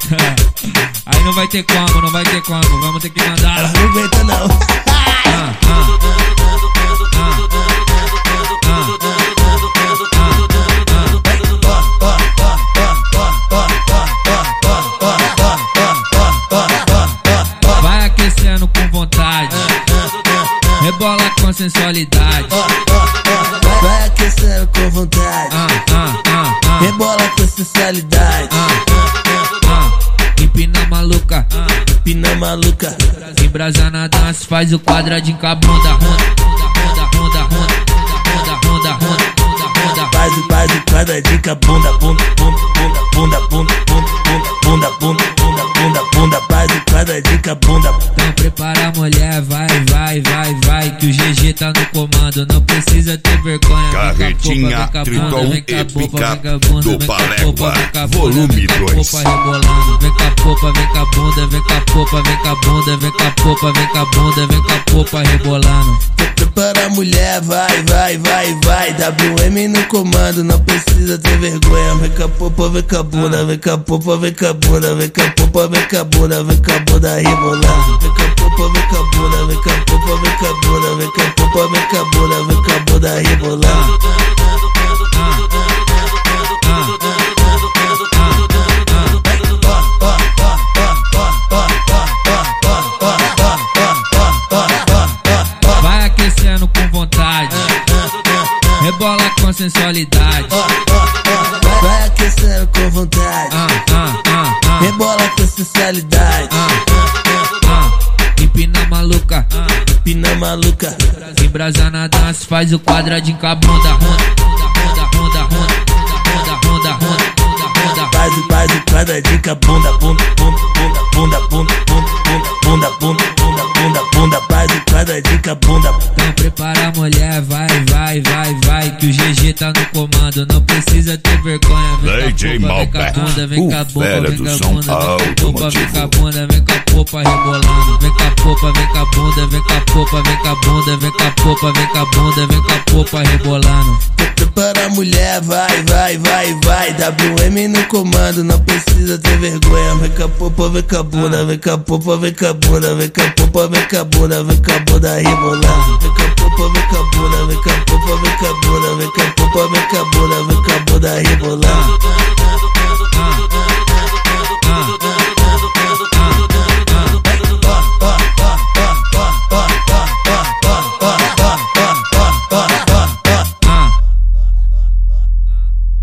Aí não vai ter como, não vai ter como. Vamos ter que mandar. Ela não aguenta não. Vai aquecendo com vontade, rebola com sensualidade. Vai aquecendo com vontade, rebola com sensualidade. Empina maluca, Empina maluca, embrasa na dança, faz o quadradinho com a bunda. faz o quadradinho com a bunda, bunda, bunda, bunda, bunda, bunda, bunda, bunda, bunda, bunda, bunda, faz o quadradinho com a bunda. Então prepara, mulher, vai, vai, vai, vai, que o GG tá no comando, não precisa ter vergonha. Carretinha Triton épica do Palegua, volume 2. Vem com a popa, vem com a bunda, vem com a popa, vem com a bunda, vem com a popa, vem com a bunda, vem com a popa rebolando. Prepara, mulher, vai, vai, vai, vai, WM no comando, não precisa ter vergonha. Vem com a popa, vem com a bunda, vem com a popa, vem com a bunda, vem com a popa, vem com a bunda, vem com a bunda rebolando. Vem com a popa, vem com a bunda, vem com a popa, vem com a bunda, vem com a popa, vem com a bunda, vem com a bunda rebolando. Vai aquecendo com vontade, rebola com sensualidade. Vai aquecendo com vontade, rebola com sensualidade. Empina maluca, Empina maluca, embrasa na dança, faz o quadradinho com a bunda. faz o quadradinho com a bunda, bunda, bunda, bunda, bunda, bunda, bunda, bunda, bunda, bunda, bunda, faz o quadradinho com a bunda. Então prepara, mulher, vai, vai, vai, vai, que o GG tá no comando, não precisa ter vergonha. DJ Malbec, o fera do som automotivo. Vem com a bunda, vem com a popa rebolando. Vem com a popa, vem com a bunda, vem com a popa, vem com a bunda, vem com a popa, vem com a bunda, vem com a popa rebolando. Prepara, mulher, vai, vai, vai, vai, WM no comando, não precisa ter vergonha. Vem com a popa, vem com a bunda, vem com a popa, vem com a bunda, vem com a popa, vem com a bunda, vem com a bunda rebolando. Vem com a popa, vem com a bunda, vem com a popa, vem com a bunda, vem com a popa, vem com a bunda, vem com a bunda rebolando.